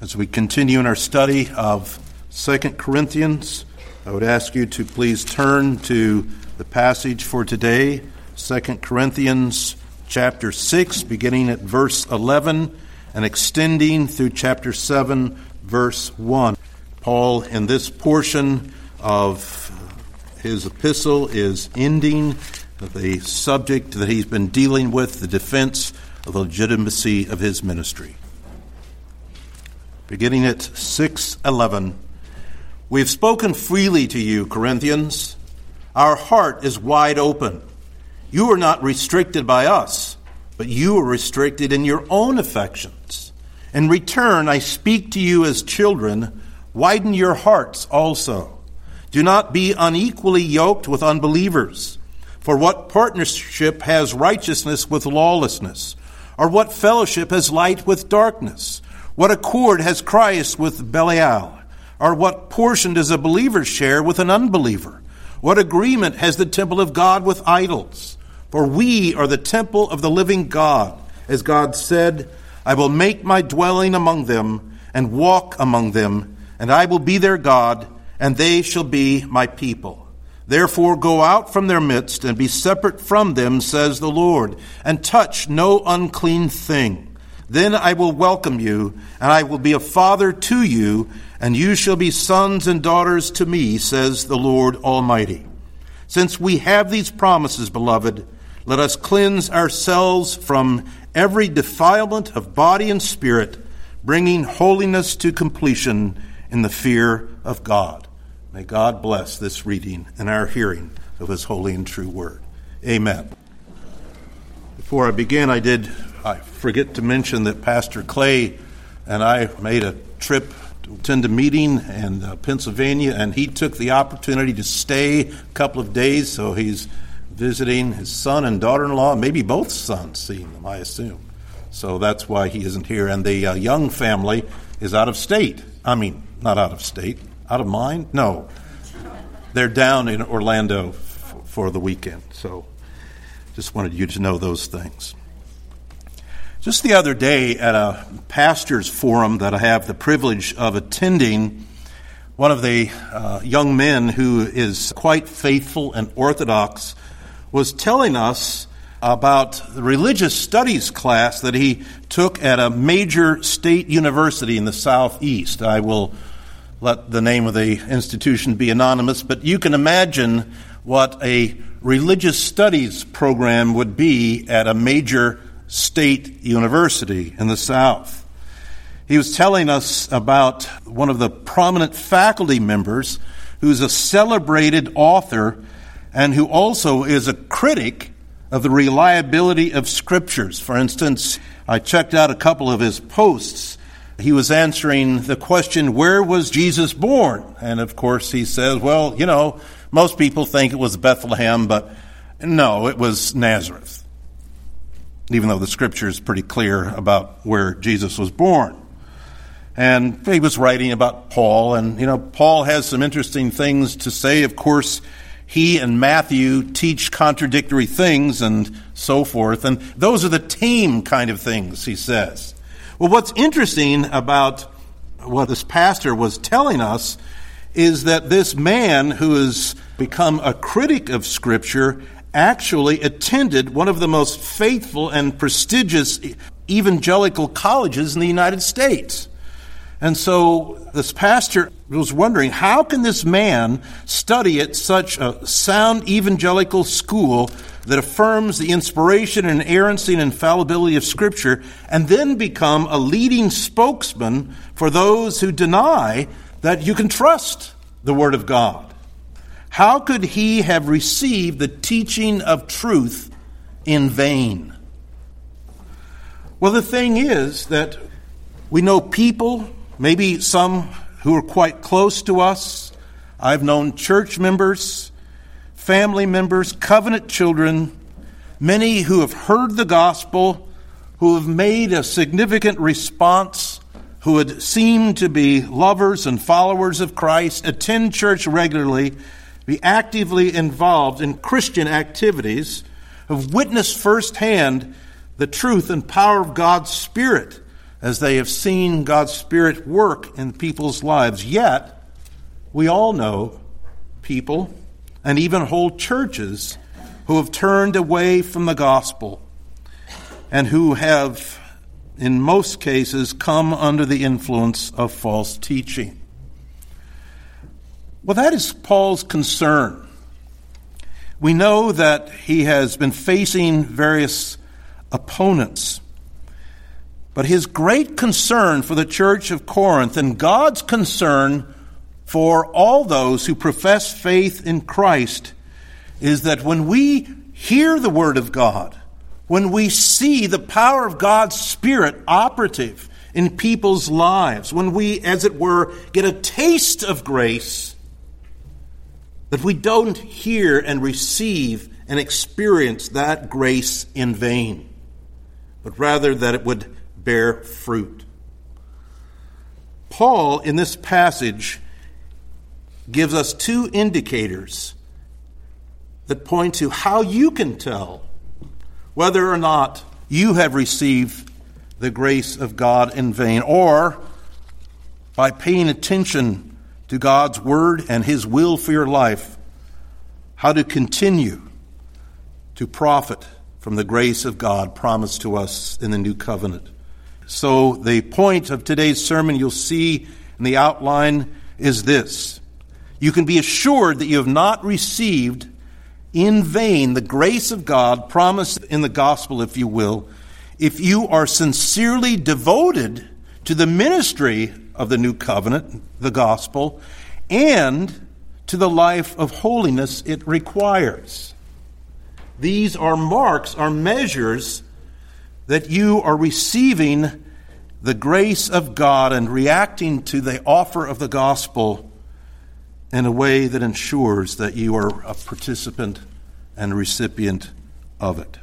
As we continue in our study of 2 Corinthians, I would ask you to please turn to the passage for today, 2 Corinthians chapter 6, beginning at verse 11 and extending through chapter 7, verse 1. Paul, in this portion of his epistle, is ending the subject that he's been dealing with, the defense of the legitimacy of his ministry. Beginning at 6:11, "We have spoken freely to you, Corinthians. Our heart is wide open. You are not restricted by us, but you are restricted in your own affections. In return, I speak to you as children. Widen your hearts also. Do not be unequally yoked with unbelievers. For what partnership has righteousness with lawlessness? Or what fellowship has light with darkness? What accord has Christ with Belial? Or what portion does a believer share with an unbeliever? What agreement has the temple of God with idols? For we are the temple of the living God. As God said, I will make my dwelling among them and walk among them, and I will be their God, and they shall be my people. Therefore go out from their midst and be separate from them, says the Lord, and touch no unclean thing. Then I will welcome you, and I will be a father to you, and you shall be sons and daughters to me, says the Lord Almighty. Since we have these promises, beloved, let us cleanse ourselves from every defilement of body and spirit, bringing holiness to completion in the fear of God." May God bless this reading and our hearing of his holy and true word. Amen. Before I begin, I forget to mention that Pastor Clay and I made a trip to attend a meeting in Pennsylvania, and he took the opportunity to stay a couple of days, so he's visiting his son and daughter-in-law, maybe both sons, seeing them, I assume. So that's why he isn't here. And the Young family is out of state. I mean, not out of state. Out of mind? No. They're down in Orlando for the weekend. So just wanted you to know those things. Just the other day at a pastor's forum that I have the privilege of attending, one of the young men who is quite faithful and orthodox was telling us about the religious studies class that he took at a major state university in the Southeast. I will let the name of the institution be anonymous, but you can imagine what a religious studies program would be at a major state university in the South. He was telling us about one of the prominent faculty members who's a celebrated author and who also is a critic of the reliability of scriptures. For instance, I checked out a couple of his posts. He was answering the question, where was Jesus born? And of course he says, well, most people think it was Bethlehem, but no, it was Nazareth. Even though the scripture is pretty clear about where Jesus was born. And he was writing about Paul, and Paul has some interesting things to say. Of course, he and Matthew teach contradictory things and so forth, and those are the tame kind of things, he says. Well, what's interesting about what this pastor was telling us is that this man who has become a critic of Scripture actually attended one of the most faithful and prestigious evangelical colleges in the United States. And so this pastor was wondering, how can this man study at such a sound evangelical school that affirms the inspiration and inerrancy and infallibility of Scripture and then become a leading spokesman for those who deny that you can trust the Word of God? How could he have received the teaching of truth in vain? Well, the thing is that we know people, maybe some who are quite close to us. I've known church members, family members, covenant children, many who have heard the gospel, who have made a significant response, who would seem to be lovers and followers of Christ, attend church regularly, be actively involved in Christian activities, have witnessed firsthand the truth and power of God's Spirit as they have seen God's Spirit work in people's lives. Yet, we all know people and even whole churches who have turned away from the gospel and who have, in most cases, come under the influence of false teaching. Well, that is Paul's concern. We know that he has been facing various opponents. But his great concern for the church of Corinth and God's concern for all those who profess faith in Christ is that when we hear the Word of God, when we see the power of God's Spirit operative in people's lives, when we, as it were, get a taste of grace, that we don't hear and receive and experience that grace in vain, but rather that it would bear fruit. Paul, in this passage, gives us two indicators that point to how you can tell whether or not you have received the grace of God in vain, or by paying attention to God's word and his will for your life, how to continue to profit from the grace of God promised to us in the new covenant. So the point of today's sermon, you'll see in the outline, is this: you can be assured that you have not received in vain the grace of God promised in the gospel, if you will, if you are sincerely devoted to the ministry of the new covenant, the gospel, and to the life of holiness it requires. These are marks, are measures that you are receiving the grace of God and reacting to the offer of the gospel in a way that ensures that you are a participant and recipient of it.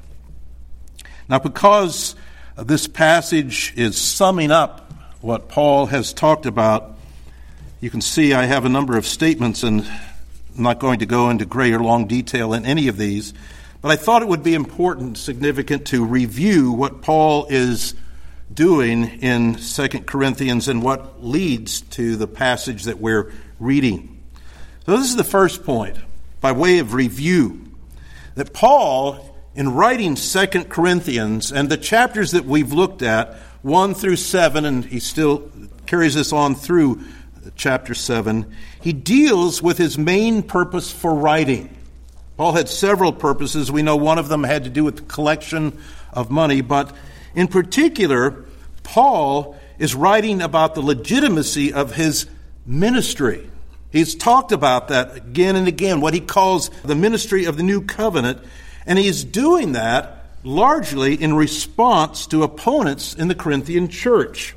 Now, because this passage is summing up what Paul has talked about, you can see I have a number of statements, and I'm not going to go into great or long detail in any of these, but I thought it would be important, significant, to review what Paul is doing in 2 Corinthians and what leads to the passage that we're reading. So this is the first point, by way of review, that Paul, in writing 2 Corinthians and the chapters that we've looked at, 1 through 7, and he still carries this on through chapter 7, he deals with his main purpose for writing. Paul had several purposes. We know one of them had to do with the collection of money, but in particular, Paul is writing about the legitimacy of his ministry. He's talked about that again and again, what he calls the ministry of the new covenant, and he's doing that largely in response to opponents in the Corinthian church.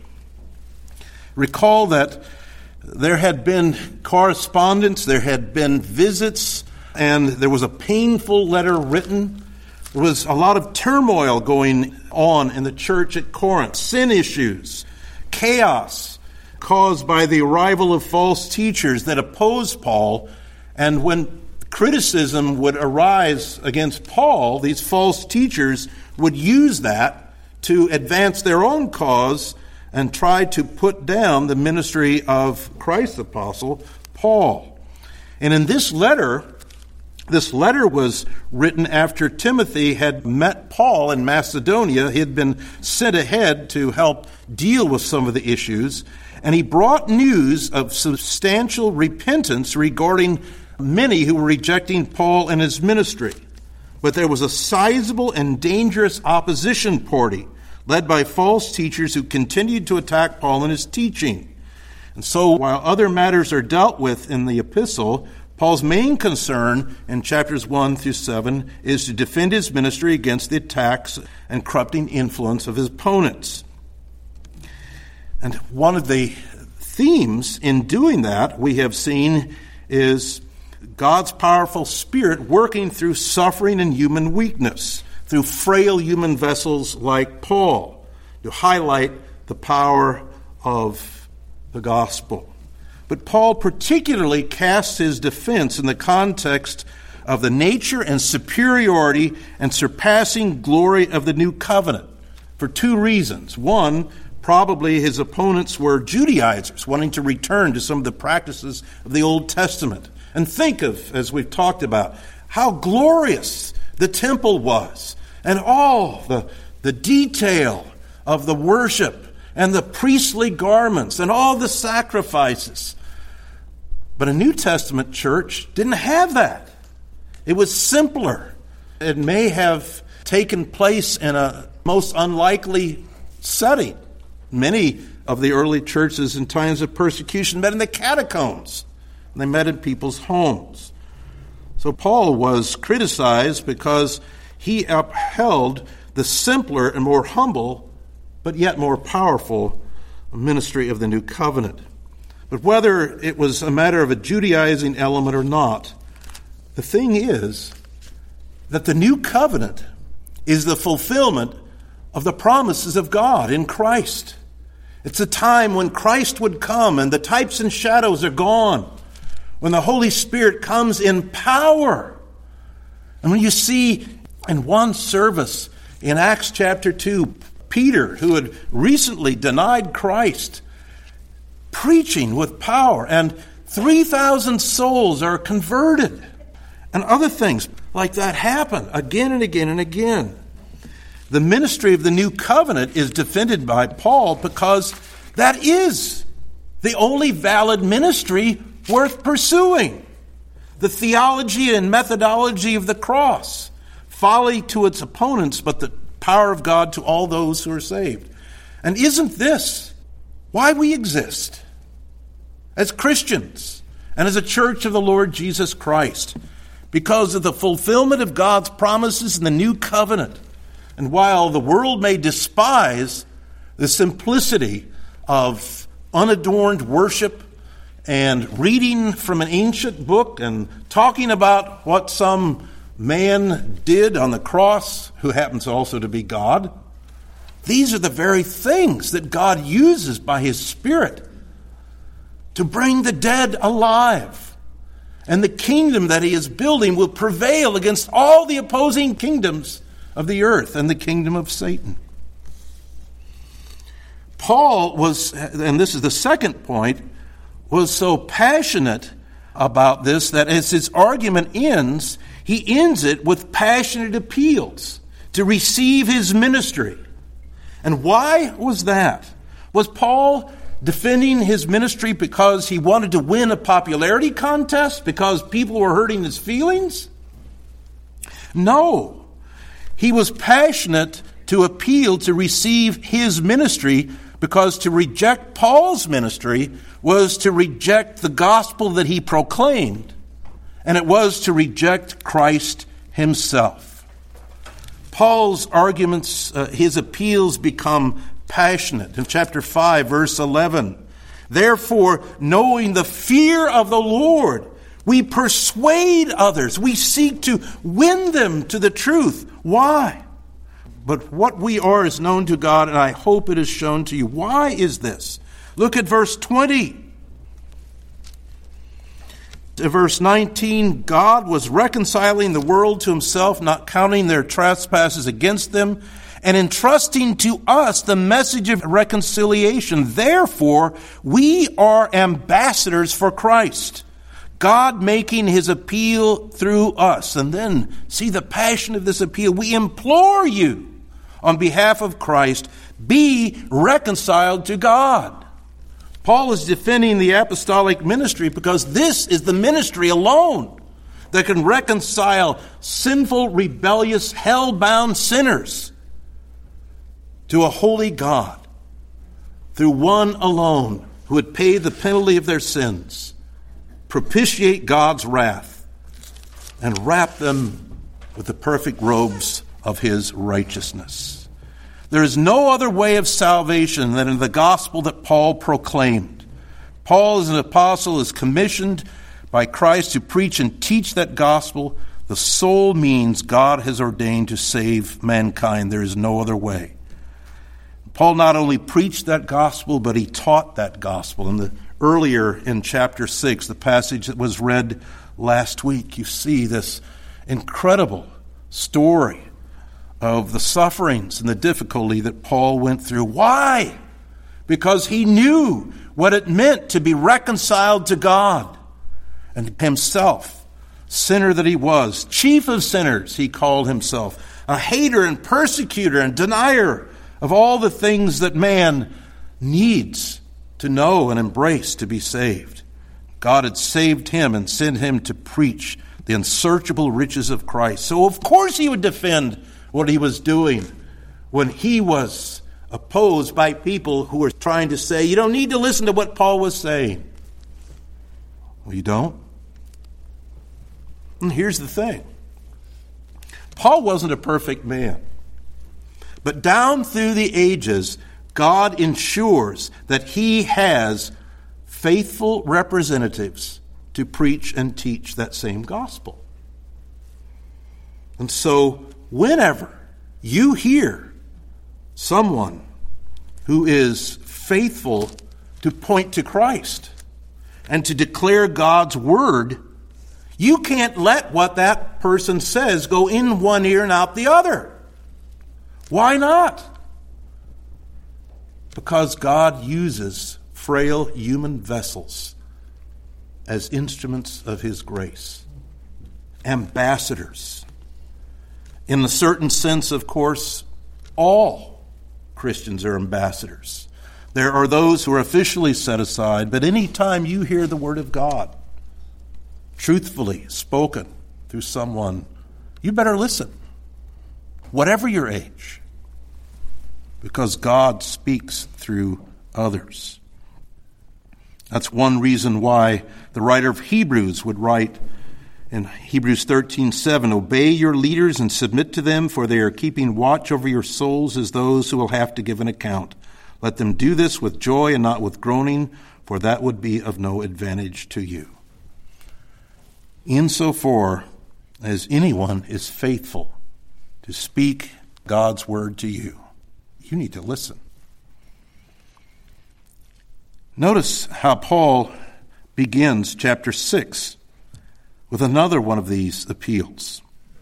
Recall that there had been correspondence, there had been visits, and there was a painful letter written. There was a lot of turmoil going on in the church at Corinth, sin issues, chaos caused by the arrival of false teachers that opposed Paul. And when criticism would arise against Paul, these false teachers would use that to advance their own cause and try to put down the ministry of Christ's apostle, Paul. And in this letter was written after Timothy had met Paul in Macedonia. He had been sent ahead to help deal with some of the issues, and he brought news of substantial repentance regarding many who were rejecting Paul and his ministry. But there was a sizable and dangerous opposition party led by false teachers who continued to attack Paul and his teaching. And so while other matters are dealt with in the epistle, Paul's main concern in chapters 1 through 7 is to defend his ministry against the attacks and corrupting influence of his opponents. And one of the themes in doing that we have seen is God's powerful Spirit working through suffering and human weakness, through frail human vessels like Paul, to highlight the power of the gospel. But Paul particularly casts his defense in the context of the nature and superiority and surpassing glory of the new covenant for two reasons. One, Probably his opponents were Judaizers, wanting to return to some of the practices of the Old Testament. And think of, as we've talked about, how glorious the temple was, and all the detail of the worship, and the priestly garments, and all the sacrifices. But a New Testament church didn't have that. It was simpler. It may have taken place in a most unlikely setting. Many of the early churches in times of persecution met in the catacombs. They met in people's homes. So Paul was criticized because he upheld the simpler and more humble, but yet more powerful ministry of the New Covenant. But whether it was a matter of a Judaizing element or not, the thing is that the New Covenant is the fulfillment of the promises of God in Christ. It's a time when Christ would come and the types and shadows are gone, when the Holy Spirit comes in power. And when you see in one service in Acts chapter 2, Peter, who had recently denied Christ, preaching with power, and 3,000 souls are converted. And other things like that happen again and again and again. The ministry of the New Covenant is defended by Paul because that is the only valid ministry worth pursuing. The theology and methodology of the cross, folly to its opponents, but the power of God to all those who are saved. And isn't this why we exist as Christians and as a church of the Lord Jesus Christ? Because of the fulfillment of God's promises in the New Covenant. And while the world may despise the simplicity of unadorned worship and reading from an ancient book and talking about what some man did on the cross, who happens also to be God, these are the very things that God uses by His Spirit to bring the dead alive. And the kingdom that He is building will prevail against all the opposing kingdoms of the earth and the kingdom of Satan. Paul was, and this is the second point, was so passionate about this that as his argument ends, he ends it with passionate appeals to receive his ministry. And why was that? Was Paul defending his ministry because he wanted to win a popularity contest, because people were hurting his feelings? No. He was passionate to appeal to receive his ministry because to reject Paul's ministry was to reject the gospel that he proclaimed, and it was to reject Christ himself. Paul's arguments, his appeals become passionate. In chapter 5, verse 11, therefore, knowing the fear of the Lord, we persuade others. We seek to win them to the truth. Why? But what we are is known to God, and I hope it is shown to you. Why is this? Look at verse 20. To verse 19, God was reconciling the world to Himself, not counting their trespasses against them, and entrusting to us the message of reconciliation. Therefore, we are ambassadors for Christ, God making His appeal through us. And then see the passion of this appeal. We implore you on behalf of Christ, be reconciled to God. Paul is defending the apostolic ministry because this is the ministry alone that can reconcile sinful, rebellious, hell-bound sinners to a holy God through one alone who would pay the penalty of their sins, propitiate God's wrath, and wrap them with the perfect robes of His righteousness. There is no other way of salvation than in the gospel that Paul proclaimed. Paul, as an apostle, is commissioned by Christ to preach and teach that gospel, the sole means God has ordained to save mankind. There is no other way. Paul not only preached that gospel, but he taught that gospel. Earlier in chapter 6, the passage that was read last week, you see this incredible story of the sufferings and the difficulty that Paul went through. Why? because he knew what it meant to be reconciled to God. And himself, sinner that he was, chief of sinners, he called himself, a hater and persecutor and denier of all the things that man needs to know and embrace to be saved. God had saved him and sent him to preach the unsearchable riches of Christ. So of course he would defend what he was doing when he was opposed by people who were trying to say, you don't need to listen to what Paul was saying. Well, you don't? And here's the thing. Paul wasn't a perfect man. But down through the ages, God ensures that he has faithful representatives to preach and teach that same gospel. And so, whenever you hear someone who is faithful to point to Christ and to declare God's word, you can't let what that person says go in one ear and out the other. Why not? Because God uses frail human vessels as instruments of his grace. Ambassadors. In a certain sense, of course, all Christians are ambassadors. There are those who are officially set aside, but any time you hear the word of God truthfully spoken through someone, you better listen, whatever your age, because God speaks through others. That's one reason why the writer of Hebrews would write in Hebrews 13:7, obey your leaders and submit to them, for they are keeping watch over your souls as those who will have to give an account. Let them do this with joy and not with groaning, for that would be of no advantage to you. Insofar as anyone is faithful to speak God's word to you, you need to listen. Notice how Paul begins chapter 6 with another one of these appeals.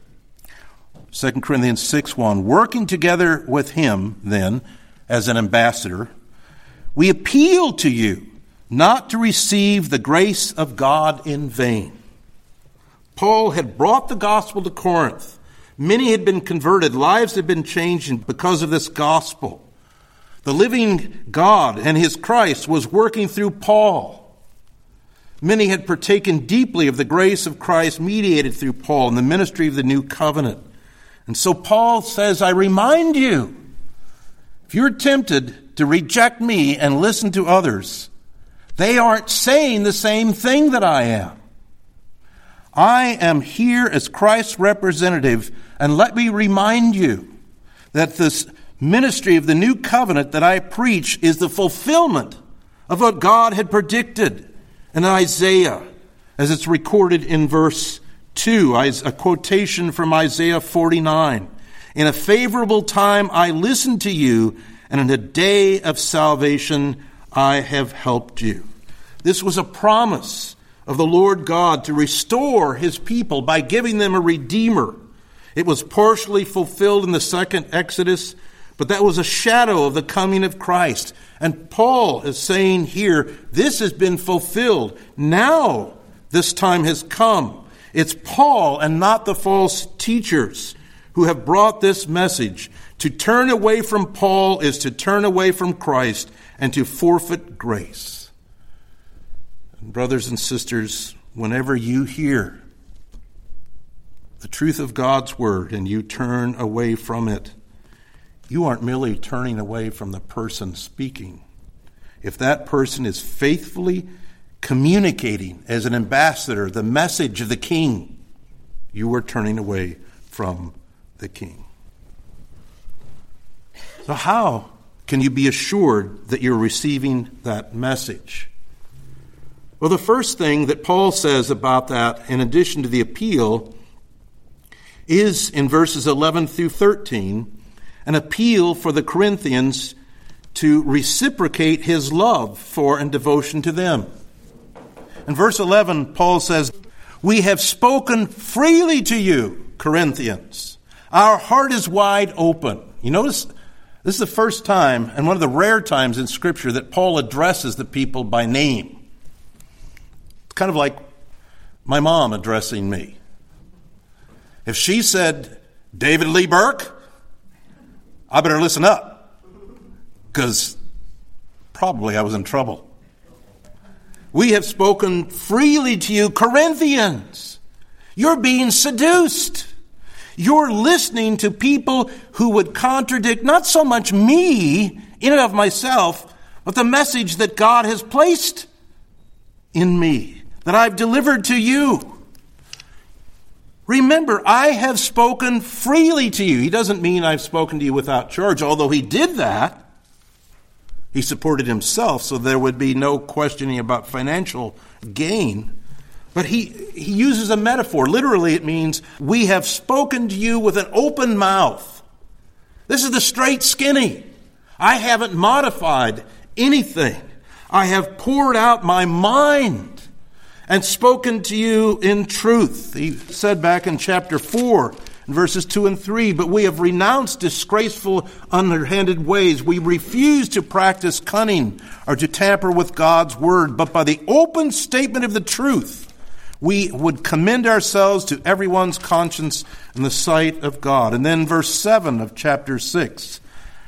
2 Corinthians 6:1, working together with him, then, as an ambassador, we appeal to you not to receive the grace of God in vain. Paul had brought the gospel to Corinth. Many had been converted. Lives had been changed because of this gospel. The living God and his Christ was working through Paul. Many had partaken deeply of the grace of Christ mediated through Paul in the ministry of the new covenant. And so Paul says, I remind you, if you're tempted to reject me and listen to others, they aren't saying the same thing that I am. I am here as Christ's representative, and let me remind you that this ministry of the new covenant that I preach is the fulfillment of what God had predicted in Isaiah, as it's recorded in verse 2, a quotation from Isaiah 49. In a favorable time I listened to you, and in a day of salvation I have helped you. This was a promise of the Lord God to restore his people by giving them a redeemer. It was partially fulfilled in the second Exodus, but that was a shadow of the coming of Christ. And Paul is saying here, this has been fulfilled. Now this time has come. It's Paul and not the false teachers who have brought this message. To turn away from Paul is to turn away from Christ and to forfeit grace. And brothers and sisters, whenever you hear the truth of God's word and you turn away from it, you aren't merely turning away from the person speaking. If that person is faithfully communicating as an ambassador the message of the king, you are turning away from the king. So how can you be assured that you're receiving that message? Well, the first thing that Paul says about that, in addition to the appeal, is in verses 11 through 13, an appeal for the Corinthians to reciprocate his love for and devotion to them. In verse 11, Paul says, we have spoken freely to you, Corinthians. Our heart is wide open. You notice This is the first time, and one of the rare times in Scripture, that Paul addresses the people by name. It's kind of like my mom addressing me. If she said, David Lee Burke, I better listen up, because probably I was in trouble. We have spoken freely to you, Corinthians. You're being seduced. You're listening to people who would contradict not so much me in and of myself, but the message that God has placed in me, that I've delivered to you. Remember, I have spoken freely to you. He doesn't mean I've spoken to you without charge, although he did that. He supported himself, so there would be no questioning about financial gain. But he uses a metaphor. Literally, it means, we have spoken to you with an open mouth. This is the straight skinny. I haven't modified anything. I have poured out my mind and spoken to you in truth. He said back in chapter 4, in verses 2 and 3, but we have renounced disgraceful, underhanded ways. We refuse to practice cunning or to tamper with God's word, but by the open statement of the truth, we would commend ourselves to everyone's conscience in the sight of God. And then verse 7 of chapter 6,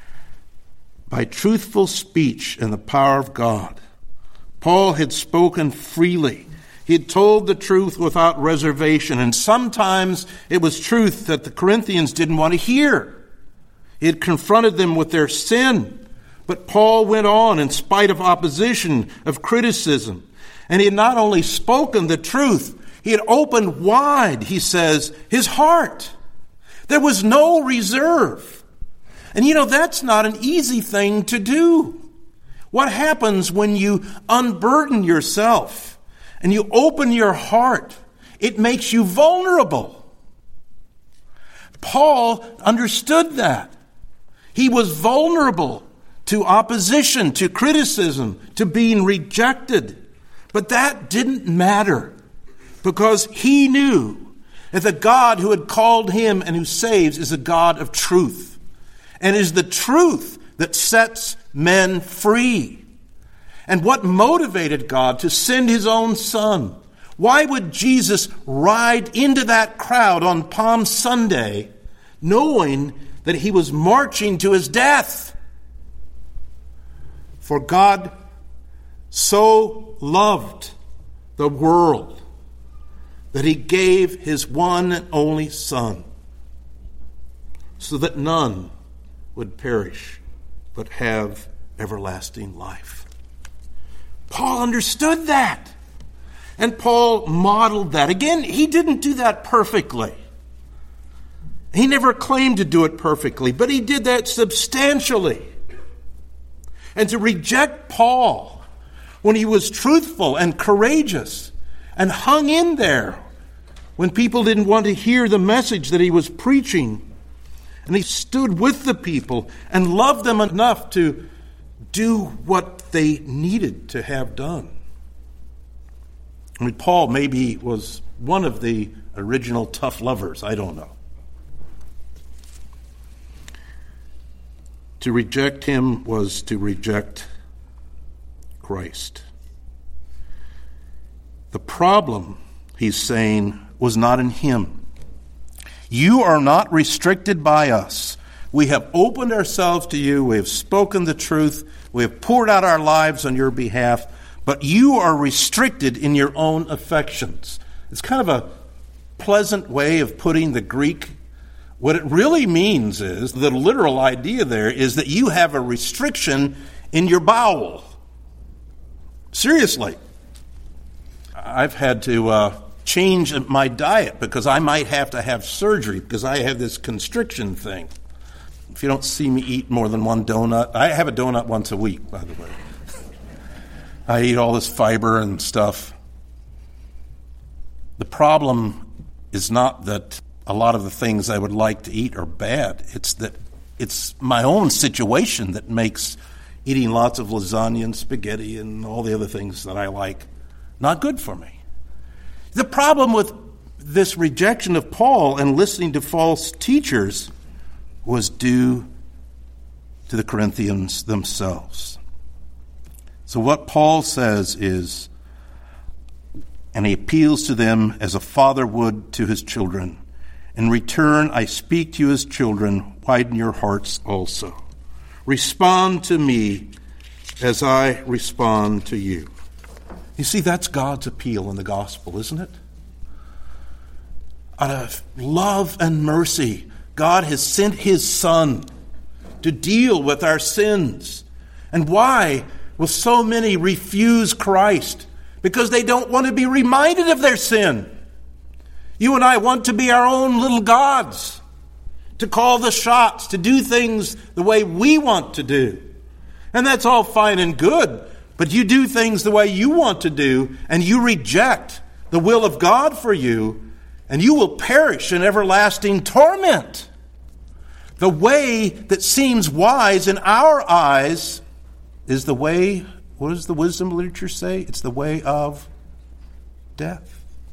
by truthful speech and the power of God. Paul had spoken freely. He had told the truth without reservation, and sometimes it was truth that the Corinthians didn't want to hear. He had confronted them with their sin, but Paul went on in spite of opposition, of criticism. And he had not only spoken the truth, he had opened wide, he says, his heart. There was no reserve. And that's not an easy thing to do. What happens when you unburden yourself and you open your heart? It makes you vulnerable. Paul understood that. He was vulnerable to opposition, to criticism, to being rejected. But that didn't matter, because he knew that the God who had called him and who saves is a God of truth, and is the truth that sets men free. And what motivated God to send his own Son? Why would Jesus ride into that crowd on Palm Sunday knowing that he was marching to his death? For God so loved the world that he gave his one and only Son, so that none would perish but have everlasting life. Paul understood that, and Paul modeled that. Again, he didn't do that perfectly. He never claimed to do it perfectly, but he did that substantially. And to reject Paul when he was truthful and courageous and hung in there when people didn't want to hear the message that he was preaching, and he stood with the people and loved them enough to do what they needed to have done. Paul maybe was one of the original tough lovers. I don't know. To reject him was to reject Christ. The problem, he's saying, was not in him. You are not restricted by us. We have opened ourselves to you. We have spoken the truth. We have poured out our lives on your behalf. But you are restricted in your own affections. It's kind of a pleasant way of putting the Greek. What it really means is, the literal idea there is that you have a restriction in your bowel. Seriously. I've had to change my diet because I might have to have surgery because I have this constriction thing. If you don't see me eat more than one donut, I have a donut once a week, by the way. I eat all this fiber and stuff. The problem is not that a lot of the things I would like to eat are bad. It's that it's my own situation that makes eating lots of lasagna and spaghetti and all the other things that I like not good for me. The problem with this rejection of Paul and listening to false teachers was due to the Corinthians themselves. So what Paul says is, and he appeals to them as a father would to his children, in return, I speak to you as children, widen your hearts also. Respond to me as I respond to you. You see, that's God's appeal in the gospel, isn't it? Out of love and mercy, God has sent his Son to deal with our sins. And why will so many refuse Christ? Because they don't want to be reminded of their sin. You and I want to be our own little gods, to call the shots, to do things the way we want to do. And that's all fine and good, but you do things the way you want to do, and you reject the will of God for you, and you will perish in everlasting torment. The way that seems wise in our eyes is the way, what does the wisdom literature say? It's the way of death.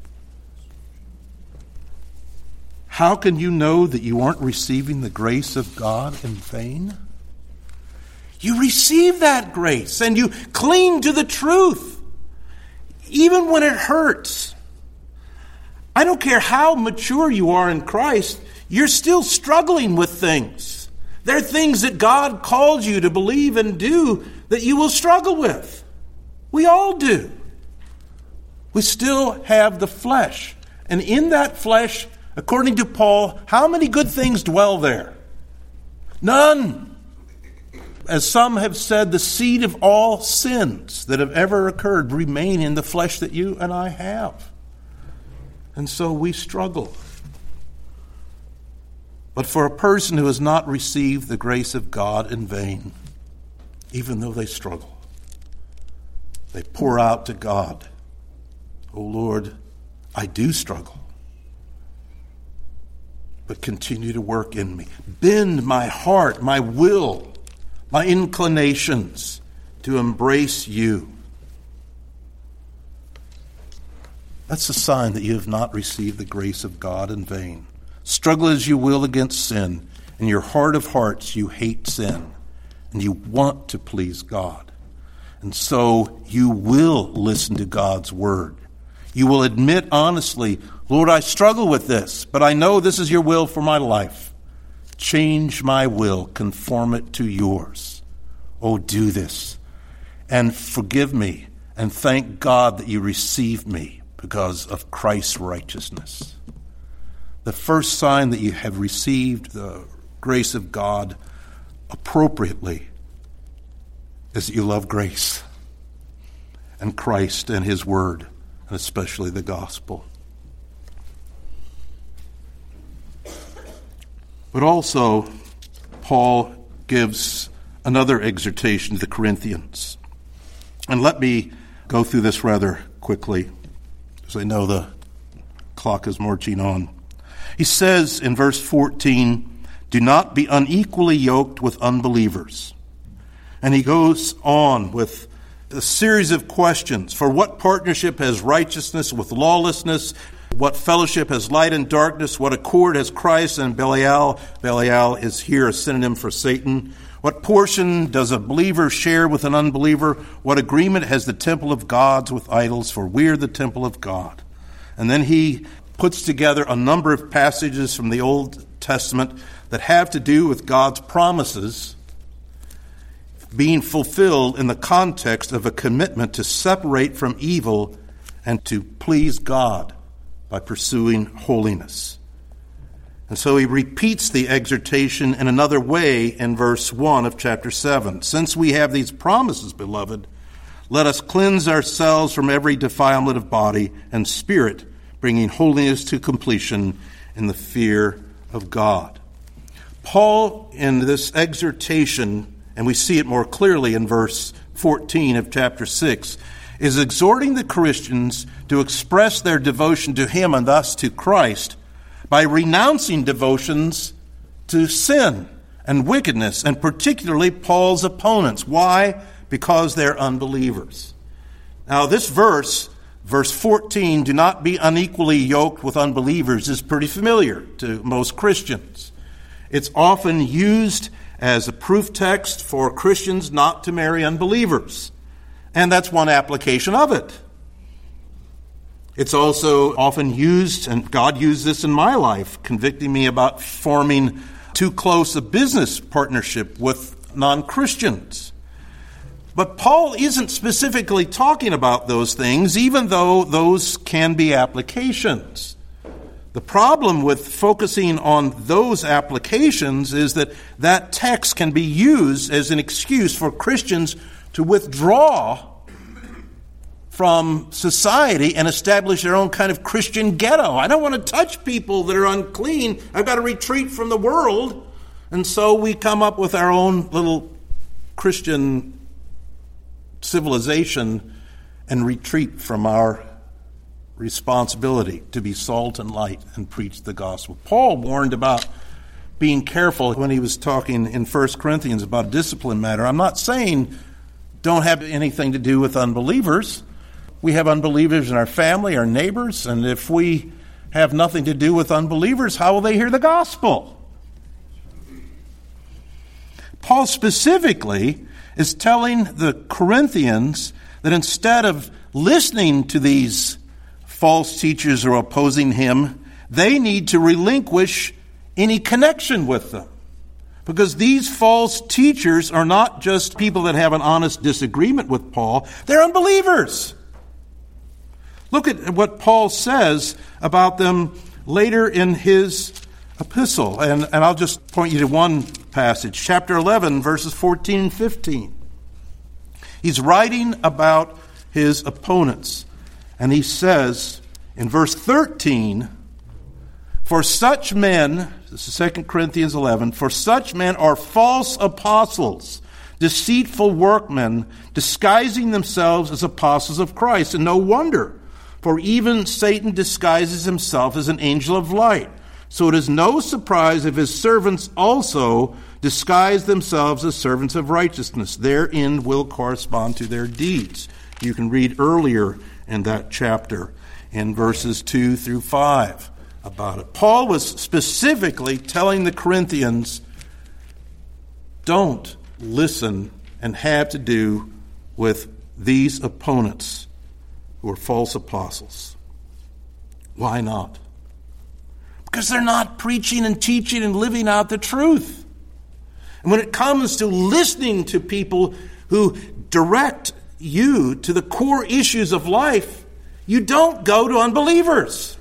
How can you know that you aren't receiving the grace of God in vain? You receive that grace and you cling to the truth, even when it hurts. I don't care how mature you are in Christ, you're still struggling with things. There are things that God called you to believe and do that you will struggle with. We all do. We still have the flesh. And in that flesh, according to Paul, how many good things dwell there? None. As some have said, the seed of all sins that have ever occurred remain in the flesh that you and I have. And so we struggle. But for a person who has not received the grace of God in vain, even though they struggle, they pour out to God, "Oh Lord, I do struggle, but continue to work in me. Bend my heart, my will, my inclinations to embrace you." That's a sign that you have not received the grace of God in vain. Struggle as you will against sin. In your heart of hearts, you hate sin, and you want to please God. And so you will listen to God's word. You will admit honestly, "Lord, I struggle with this, but I know this is your will for my life. Change my will, conform it to yours. Oh, do this, and forgive me, and thank God that you received me because of Christ's righteousness." The first sign that you have received the grace of God appropriately is that you love grace and Christ and his word, and especially the gospel. But also, Paul gives another exhortation to the Corinthians. And let me go through this rather quickly, because I know the clock is marching on. He says in verse 14, "Do not be unequally yoked with unbelievers." And he goes on with a series of questions. For what partnership has righteousness with lawlessness? What fellowship has light and darkness? What accord has Christ and Belial? Belial is here a synonym for Satan. What portion does a believer share with an unbeliever? What agreement has the temple of God with idols? For we are the temple of God. And then he puts together a number of passages from the Old Testament that have to do with God's promises being fulfilled in the context of a commitment to separate from evil and to please God by pursuing holiness. And so he repeats the exhortation in another way in verse 1 of chapter 7. "Since we have these promises, beloved, let us cleanse ourselves from every defilement of body and spirit, bringing holiness to completion in the fear of God." Paul, in this exhortation, and we see it more clearly in verse 14 of chapter 6, is exhorting the Christians to express their devotion to him and thus to Christ by renouncing devotions to sin and wickedness, and particularly Paul's opponents. Why? Because they're unbelievers. Now this verse 14, "Do not be unequally yoked with unbelievers," is pretty familiar to most Christians. It's often used as a proof text for Christians not to marry unbelievers. And that's one application of it. It's also often used, and God used this in my life, convicting me about forming too close a business partnership with non-Christians. But Paul isn't specifically talking about those things, even though those can be applications. The problem with focusing on those applications is that that text can be used as an excuse for Christians to withdraw from society and establish their own kind of Christian ghetto. I don't want to touch people that are unclean. I've got to retreat from the world. And so we come up with our own little Christian civilization and retreat from our responsibility to be salt and light and preach the gospel. Paul warned about being careful when he was talking in 1 Corinthians about a discipline matter. I'm not saying don't have anything to do with unbelievers. We have unbelievers in our family, our neighbors, and if we have nothing to do with unbelievers, how will they hear the gospel? Paul specifically is telling the Corinthians that instead of listening to these false teachers who are opposing him, they need to relinquish any connection with them. Because these false teachers are not just people that have an honest disagreement with Paul, they're unbelievers. Look at what Paul says about them later in his epistle. And I'll just point you to one passage, chapter 11, verses 14 and 15. He's writing about his opponents. And he says in verse 13, for such men, this is 2 Corinthians 11, for such men are false apostles, deceitful workmen, disguising themselves as apostles of Christ. And no wonder, for even Satan disguises himself as an angel of light. So it is no surprise if his servants also disguise themselves as servants of righteousness. Their end will correspond to their deeds. You can read earlier in that chapter in verses 2 through 5 about it. Paul was specifically telling the Corinthians, don't listen and have to do with these opponents who are false apostles. Why not? Because they're not preaching and teaching and living out the truth. And when it comes to listening to people who direct you to the core issues of life, you don't go to unbelievers.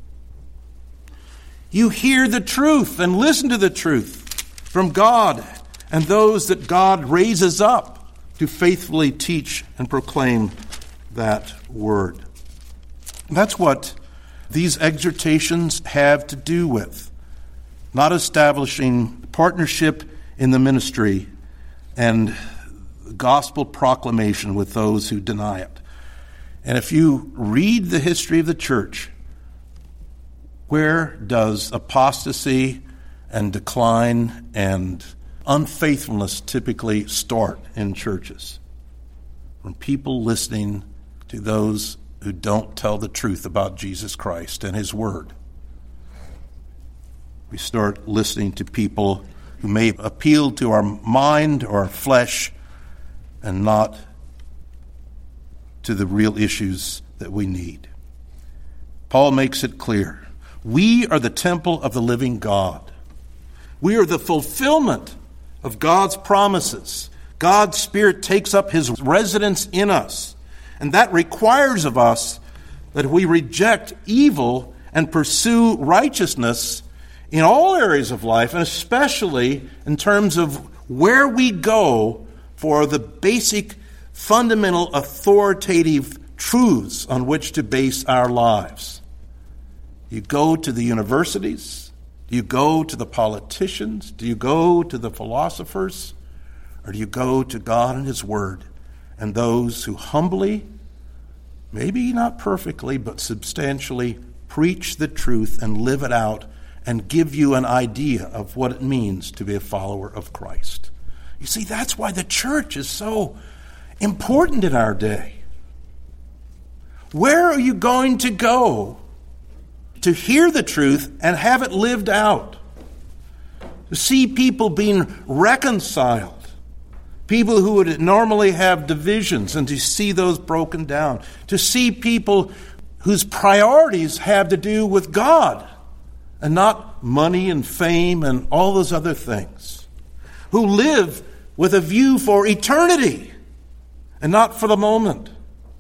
You hear the truth and listen to the truth from God and those that God raises up to faithfully teach and proclaim that word. That's what these exhortations have to do with. Not establishing partnership in the ministry and gospel proclamation with those who deny it. And if you read the history of the church, where does apostasy and decline and unfaithfulness typically start in churches? From people listening to those who don't tell the truth about Jesus Christ and his word. We start listening to people who may appeal to our mind or our flesh and not to the real issues that we need. Paul makes it clear. We are the temple of the living God. We are the fulfillment of God's promises. God's Spirit takes up his residence in us. And that requires of us that we reject evil and pursue righteousness in all areas of life, and especially in terms of where we go for the basic, fundamental, authoritative truths on which to base our lives. You go to the universities? Do you go to the politicians? Do you go to the philosophers? Or do you go to God and his word and those who humbly, maybe not perfectly, but substantially preach the truth and live it out and give you an idea of what it means to be a follower of Christ? You see, that's why the church is so important in our day. Where are you going to go to hear the truth and have it lived out? To see people being reconciled. People who would normally have divisions, and to see those broken down. To see people whose priorities have to do with God and not money and fame and all those other things. Who live with a view for eternity and not for the moment.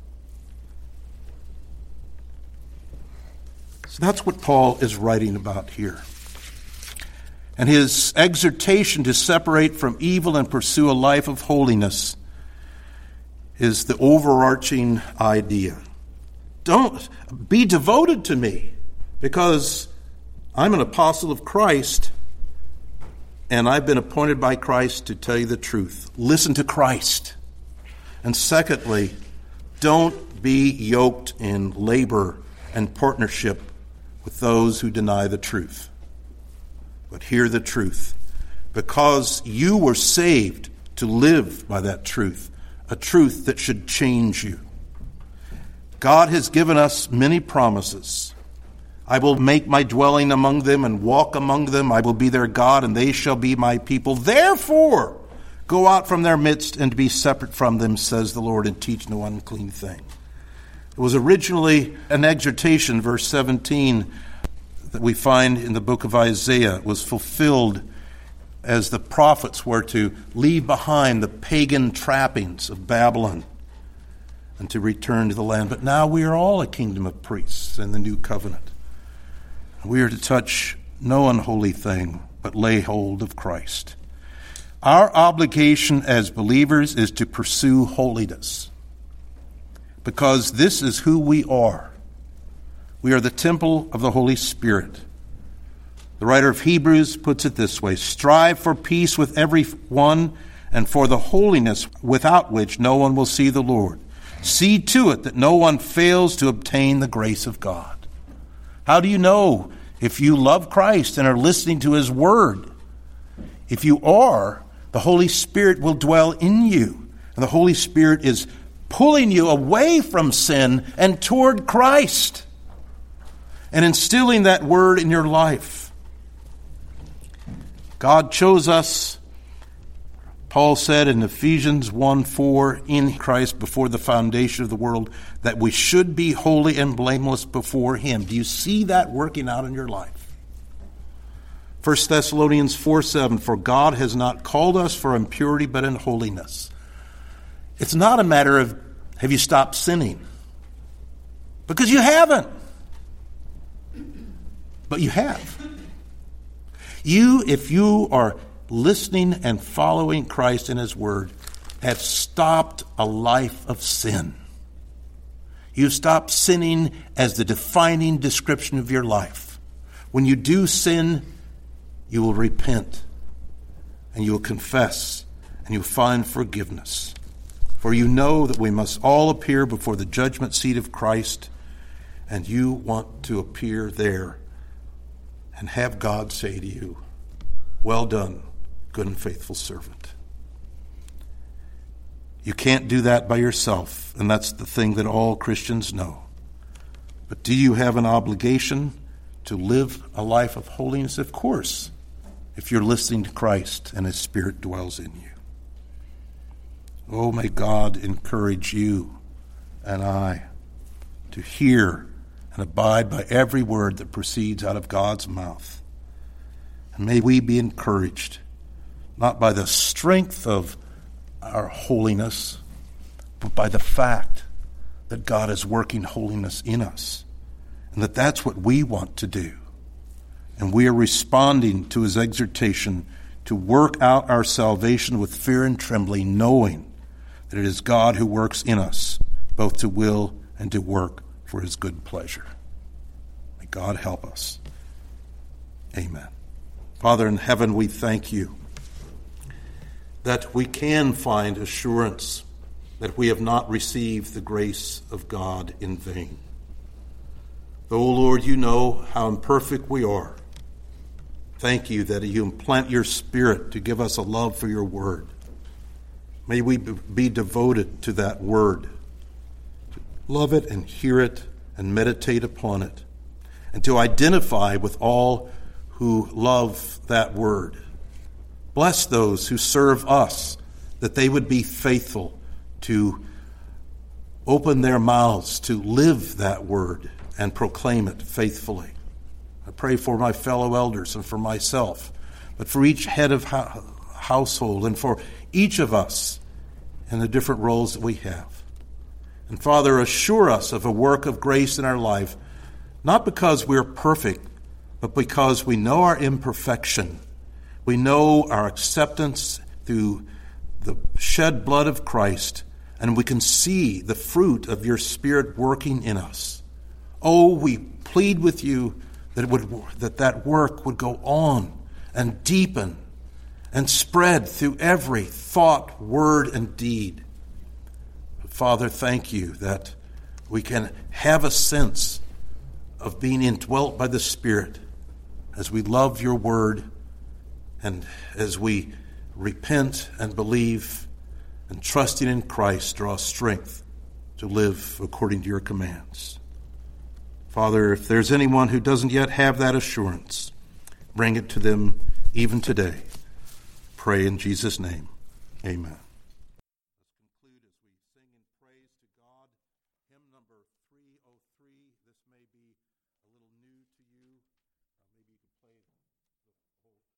So that's what Paul is writing about here. And his exhortation to separate from evil and pursue a life of holiness is the overarching idea. Don't be devoted to me, because I'm an apostle of Christ, and I've been appointed by Christ to tell you the truth. Listen to Christ. And secondly, don't be yoked in labor and partnership with those who deny the truth. But hear the truth, because you were saved to live by that truth, a truth that should change you. God has given us many promises. I will make my dwelling among them and walk among them. I will be their God, and they shall be my people. Therefore, go out from their midst and be separate from them, says the Lord, and teach no unclean thing. It was originally an exhortation, verse 17, that we find in the book of Isaiah. It was fulfilled as the prophets were to leave behind the pagan trappings of Babylon and to return to the land. But now we are all a kingdom of priests in the new covenant. We are to touch no unholy thing, but lay hold of Christ. Our obligation as believers is to pursue holiness, because this is who we are. We are the temple of the Holy Spirit. The writer of Hebrews puts it this way: strive for peace with everyone and for the holiness without which no one will see the Lord. See to it that no one fails to obtain the grace of God. How do you know if you love Christ and are listening to his word? If you are, the Holy Spirit will dwell in you. And the Holy Spirit is pulling you away from sin and toward Christ and instilling that word in your life. God chose us, Paul said in Ephesians 1:4, in Christ before the foundation of the world, that we should be holy and blameless before him. Do you see that working out in your life? 1 Thessalonians 4:7, for God has not called us for impurity but in holiness. It's not a matter of have you stopped sinning, because you haven't. But you have. You, if you are listening and following Christ in his word, have stopped a life of sin. You've stopped sinning as the defining description of your life. When you do sin, you will repent, and you will confess, and you will find forgiveness. For you know that we must all appear before the judgment seat of Christ, and you want to appear there and have God say to you, well done, good and faithful servant. You can't do that by yourself, and that's the thing that all Christians know. But do you have an obligation to live a life of holiness? Of course, if you're listening to Christ and his Spirit dwells in you. Oh, may God encourage you and I to hear and abide by every word that proceeds out of God's mouth. And may we be encouraged, not by the strength of our holiness, but by the fact that God is working holiness in us, and that that's what we want to do. And we are responding to his exhortation to work out our salvation with fear and trembling, knowing that it is God who works in us, both to will and to work for his good pleasure. May God help us. Amen. Father in heaven, we thank you that we can find assurance that we have not received the grace of God in vain. Though, Lord, you know how imperfect we are, thank you that you implant your Spirit to give us a love for your word. May we be devoted to that word, to love it and hear it and meditate upon it, and to identify with all who love that word Bless those who serve us, that they would be faithful to open their mouths to live that word and proclaim it faithfully. I pray for my fellow elders and for myself, but for each head of household and for each of us in the different roles that we have. And Father, assure us of a work of grace in our life, not because we're perfect, but because we know our imperfection. We know our acceptance through the shed blood of Christ, and we can see the fruit of your Spirit working in us. Oh, we plead with you that work would go on and deepen and spread through every thought, word, and deed. Father, thank you that we can have a sense of being indwelt by the Spirit as we love your word and as we repent and believe and trusting in Christ draw strength to live according to your commands. Father, if there's anyone who doesn't yet have that assurance, bring it to them even today. Pray in Jesus' name. Amen. Hymn number 303. This may be a little new to you. Maybe you could play it